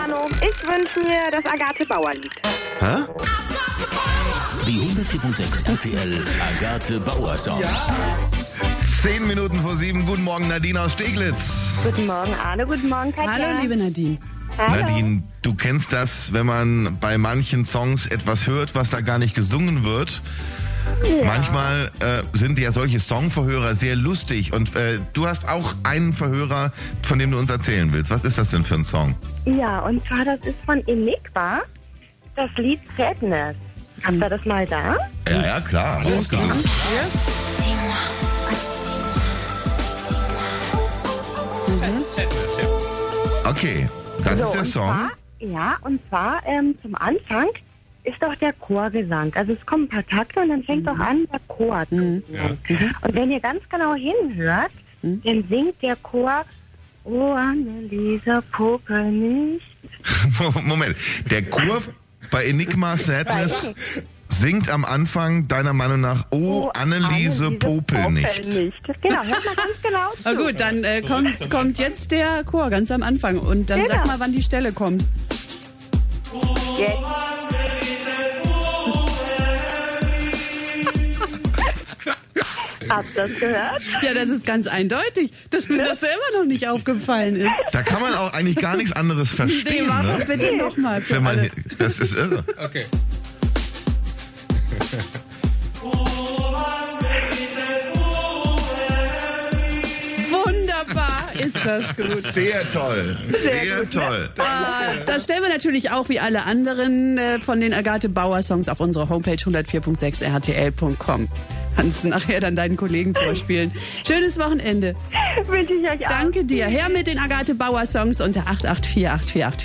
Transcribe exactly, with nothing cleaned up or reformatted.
Manu. Ich wünsche mir das Agathe Bauer-Lied. Hä? Die hundertvier Komma sechs R T L Agathe Bauer Songs. Ja. Zehn Minuten vor sieben. Guten Morgen, Nadine aus Steglitz. Guten Morgen, Arne. Guten Morgen, Katja. Hallo, liebe Nadine. Hallo. Nadine, du kennst das, wenn man bei manchen Songs etwas hört, was da gar nicht gesungen wird. Ja. Manchmal äh, sind ja solche Songverhörer sehr lustig und äh, du hast auch einen Verhörer, von dem du uns erzählen willst. Was ist das denn für ein Song? Ja, und zwar das ist von Enigma, das Lied Sadness. Habt ihr das mal da? Ja, ja, klar, ausgesucht. Okay, das so, ist der und Song. Zwar, ja, und zwar ähm, zum Anfang ist doch der Chorgesang. Also es kommen ein paar Takte und dann fängt doch an, der Chor zu singen. Ja. Und wenn ihr ganz genau hinhört, mhm. dann singt der Chor Oh, Anneliese Puppe nicht. Moment, der Chor bei Enigma Sadness singt am Anfang deiner Meinung nach Oh, Oh Anneliese, Anneliese Popel, Popel nicht. nicht. Genau, hört mal ganz genau zu. Na gut, dann äh, kommt, kommt jetzt der Chor ganz am Anfang und dann Genau. sag mal, wann die Stelle kommt. Jetzt. Habt ihr das gehört? Ja, das ist ganz eindeutig, dass mir das selber noch nicht aufgefallen ist. Da kann man auch eigentlich gar nichts anderes Nee, verstehen, mach doch ne? bitte nochmal. Wenn man, das ist irre. Okay. Wunderbar ist das gut. Sehr toll, sehr, gut, toll. Ah, das stellen wir natürlich auch wie alle anderen äh, von den Agathe Bauer Songs auf unsere Homepage hundertvier Komma sechs r t l punkt com. Kannst du nachher dann deinen Kollegen vorspielen. Schönes Wochenende. Wünsche ich euch auch. Danke dir. Her mit den Agathe Bauer Songs unter acht acht vier acht vier acht.